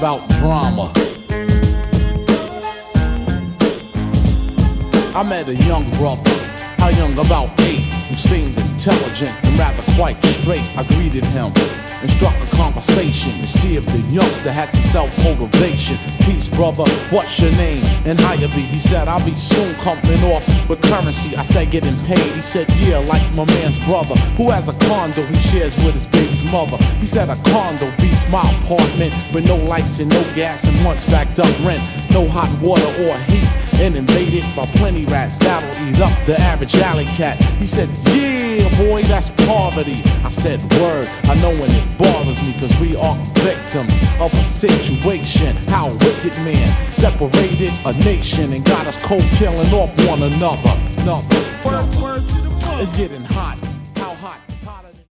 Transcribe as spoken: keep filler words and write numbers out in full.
about drama. I met a young brother, how young, about eight, who seemed intelligent and rather quite straight. I greeted him and struck a conversation to see if the youngster had some self-motivation. Peace, brother, what's your name and how you be? He said, I'll be soon coming off with currency. I said, getting paid? He said, yeah, like my man's brother, who has a condo he shares with his baby's mother. He said, a condo beats my apartment with no lights and no gas and once backed up rent, no hot water or heat, and invaded by plenty rats that'll eat up the average alley cat. He said, yeah, boy, that's poverty. I said, word, I know when it bothers me, cause we are victims of a situation. How a wicked man separated a nation and got us cold killing off one another. another. Word, word to the book. It's getting hot.